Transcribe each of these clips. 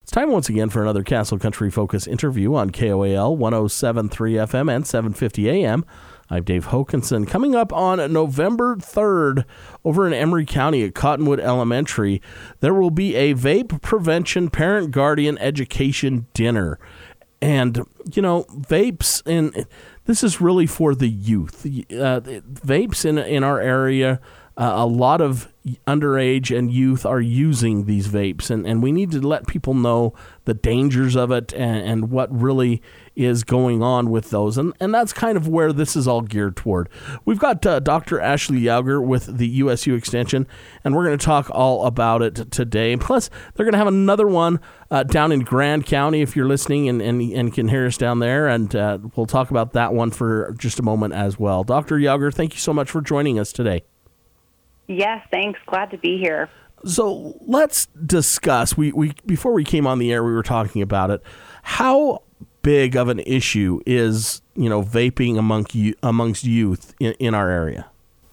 It's time once again for another Castle Country Focus interview on KOAL 107.3 FM and 750 AM. I'm Dave Hokanson. Coming up on November 3rd over in Emery County at Cottonwood Elementary, there will be a vape prevention parent-guardian education dinner. And, you know, vapes, and this is really for the youth. Vapes in our area, a lot of underage and youth are using these vapes, and we need to let people know the dangers of it and what really is going on with those. And that's kind of where this is all geared toward. We've got Dr. Ashley Yauger with the USU Extension, and we're going to talk all about it today. Plus, they're going to have another one down in Grand County if you're listening and can hear us down there, and we'll talk about that one for just a moment as well. Dr. Yauger, thank you so much for joining us today. Yes, thanks. Glad to be here. So let's discuss, we before we came on the air, we were talking about it. How big of an issue is, vaping amongst youth in our area?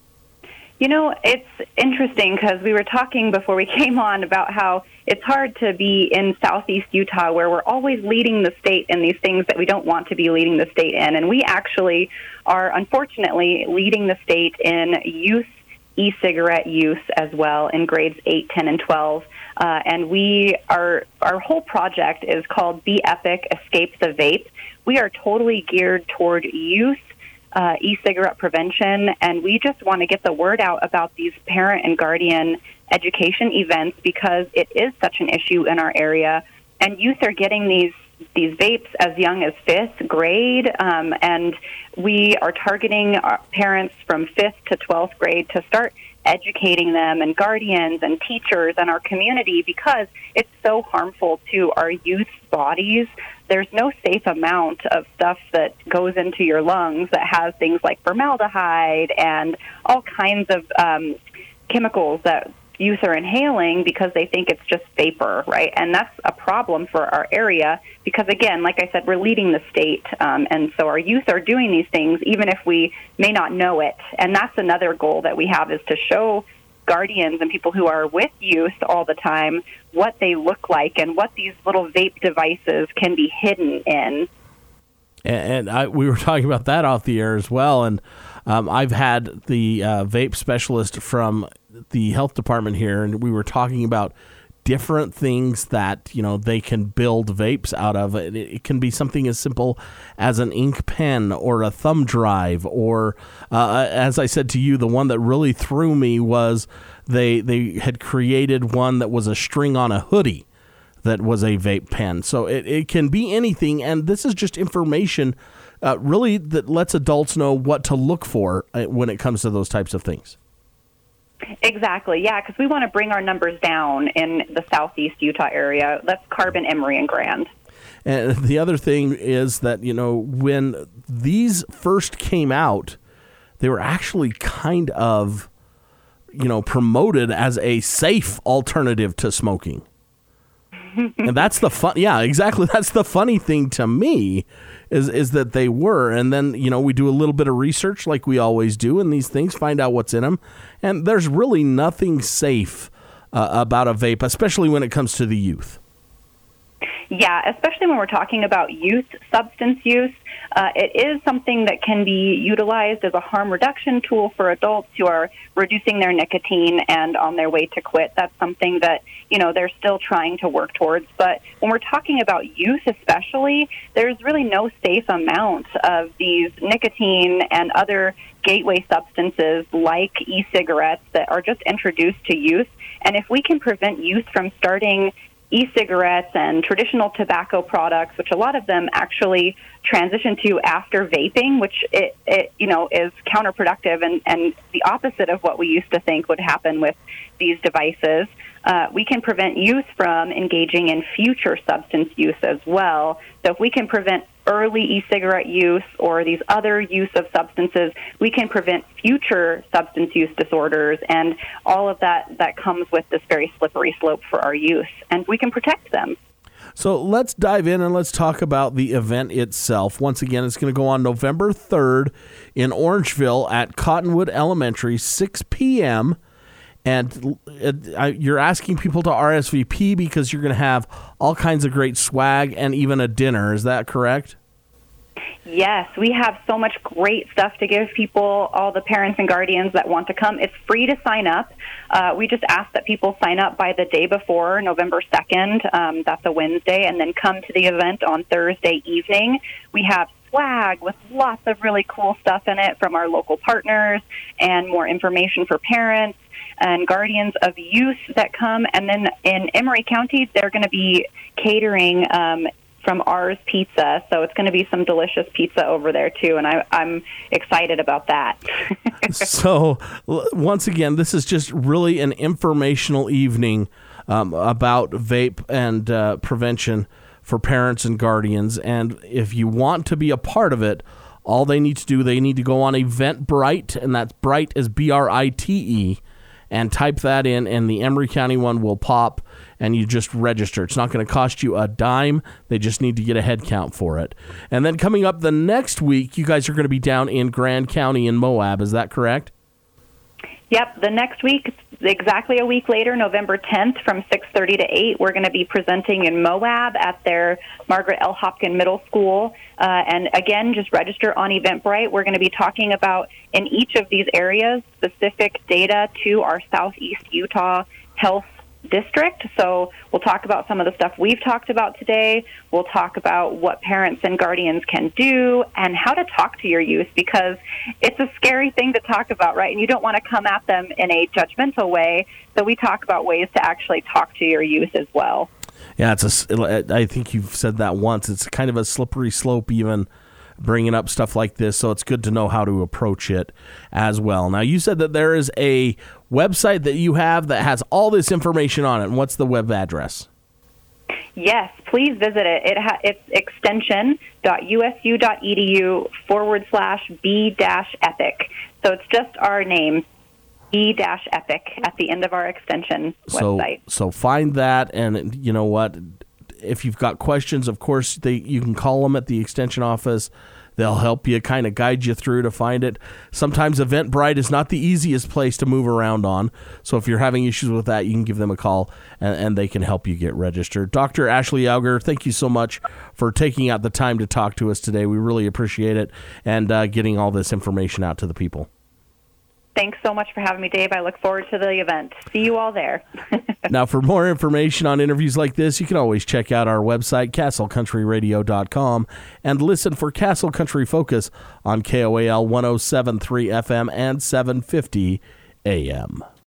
It's interesting because we were talking before we came on about how it's hard to be in southeast Utah where we're always leading the state in these things that we don't want to be leading the state in. And we actually are, unfortunately, leading the state in youth e-cigarette use as well in grades 8, 10, and 12. And our whole project is called Be Epic, Escape the Vape. We are totally geared toward youth e-cigarette prevention, and we just want to get the word out about these parent and guardian education events because it is such an issue in our area. And youth are getting these vapes as young as 5th grade, and we are targeting our parents from 5th to 12th grade to start educating them and guardians and teachers and our community because it's so harmful to our youth's bodies. There's no safe amount of stuff that goes into your lungs that has things like formaldehyde and all kinds of chemicals that youth are inhaling because they think it's just vapor, right? And that's a problem for our area because, again, like I said, we're leading the state. And so our youth are doing these things even if we may not know it. And that's another goal that we have is to show guardians and people who are with youth all the time what they look like and what these little vape devices can be hidden in. And we were talking about that off the air as well. And I've had the vape specialist from the health department here, and we were talking about different things that, they can build vapes out of. It can be something as simple as an ink pen or a thumb drive, or as I said to you, the one that really threw me was they had created one that was a string on a hoodie that was a vape pen. So it can be anything, and this is just information really that lets adults know what to look for when it comes to those types of things. Exactly, yeah, because we want to bring our numbers down in the southeast Utah area. That's Carbon, Emery, and Grand. And the other thing is that, when these first came out, they were actually kind of, promoted as a safe alternative to smoking. And that's the fun. Yeah, exactly. That's the funny thing to me is that they were. And then, we do a little bit of research like we always do in these things, find out what's in them. And there's really nothing safe about a vape, especially when it comes to the youth. Yeah, especially when we're talking about youth substance use. It is something that can be utilized as a harm reduction tool for adults who are reducing their nicotine and on their way to quit. That's something that, they're still trying to work towards. But when we're talking about youth especially, there's really no safe amount of these nicotine and other gateway substances like e-cigarettes that are just introduced to youth. And if we can prevent youth from starting e-cigarettes and traditional tobacco products, which a lot of them actually transition to after vaping, which it is counterproductive and the opposite of what we used to think would happen with these devices. We can prevent youth from engaging in future substance use as well. So if we can prevent early e-cigarette use or these other use of substances, we can prevent future substance use disorders and all of that comes with this very slippery slope for our youth, and we can protect them. So let's dive in and let's talk about the event itself. Once again, it's going to go on November 3rd in Orangeville at Cottonwood Elementary, 6 p.m., And you're asking people to RSVP because you're going to have all kinds of great swag and even a dinner. Is that correct? Yes, we have so much great stuff to give people, all the parents and guardians that want to come. It's free to sign up. We just ask that people sign up by the day before, November 2nd. That's a Wednesday, and then come to the event on Thursday evening. We have swag with lots of really cool stuff in it from our local partners and more information for parents and guardians of youth that come. And then in Emery County, they're going to be catering from Ours Pizza, so it's going to be some delicious pizza over there too, and I'm excited about that. So once again, this is just really an informational evening about vape and prevention for parents and guardians, and if you want to be a part of it, all they need to do, they need to go on Eventbrite, and that's Bright is BRITE, and type that in, and the Emery County one will pop, and you just register. It's not going to cost you a dime. They just need to get a head count for it. And then coming up the next week, you guys are going to be down in Grand County in Moab. Is that correct? Yep. The next week, exactly a week later, November 10th from 6:30 to 8, we're going to be presenting in Moab at their Margaret L. Hopkin Middle School. And again, just register on Eventbrite. We're going to be talking about, in each of these areas, specific data to our Southeast Utah Health District. So we'll talk about some of the stuff we've talked about today. We'll talk about what parents and guardians can do and how to talk to your youth, because it's a scary thing to talk about, right? And you don't want to come at them in a judgmental way. So we talk about ways to actually talk to your youth as well. Yeah, I think you've said that once. It's kind of a slippery slope even bringing up stuff like this, so it's good to know how to approach it as well. Now, you said that there is a website that you have that has all this information on it, and what's the web address? Yes, please visit it. It's extension.usu.edu/B-epic. So it's just our name, B-epic, at the end of our extension website. So find that, and you know what? If you've got questions, of course, you can call them at the extension office. They'll help you, kind of guide you through to find it. Sometimes Eventbrite is not the easiest place to move around on. So if you're having issues with that, you can give them a call, and they can help you get registered. Dr. Ashley Auger, thank you so much for taking out the time to talk to us today. We really appreciate it, and getting all this information out to the people. Thanks so much for having me, Dave. I look forward to the event. See you all there. Now, for more information on interviews like this, you can always check out our website, castlecountryradio.com, and listen for Castle Country Focus on KOAL 107.3 FM and 750 AM.